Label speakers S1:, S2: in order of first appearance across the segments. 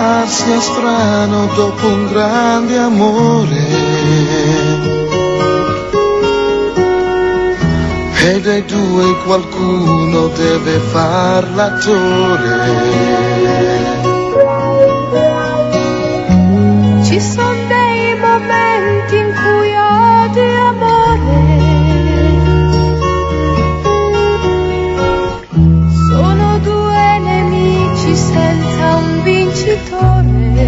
S1: farsi è strano dopo un grande amore, e dai due qualcuno deve far l'attore.
S2: Ci sono dei momenti in cui odi amore, sono due nemici senza un vincitore.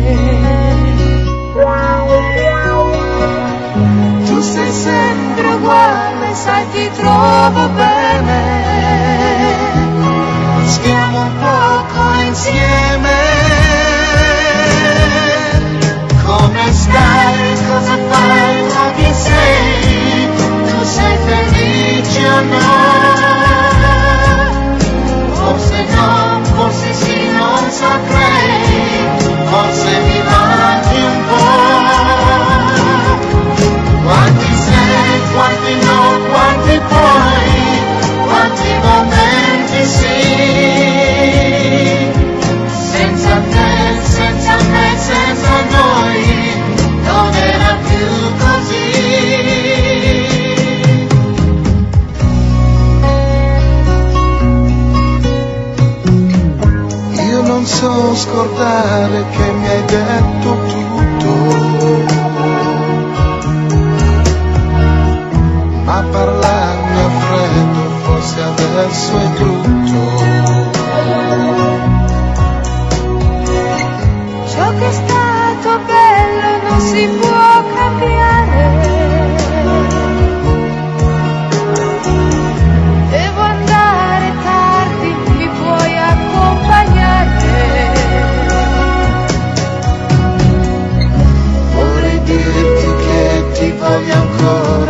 S2: Tu sei sempre uguale, sai ti trovo bene, stiamo un poco insieme. Come stai, cosa fai, ma chi sei, tu sei felice o no? Forse no, forse sì, non saprei, forse mi manchi un po'. Quanti sei, quanti no, quanti poi, quanti momenti sì. Senza te, senza me, senza noi, non era più così.
S1: Io non so scordare che mi hai detto tutto, ma parlarne a freddo forse adesso è brutto.
S2: Ciò che è stato bello non si può cambiare. Devo andare tardi, mi puoi accompagnare.
S1: Vorrei dirti che ti voglio ancora,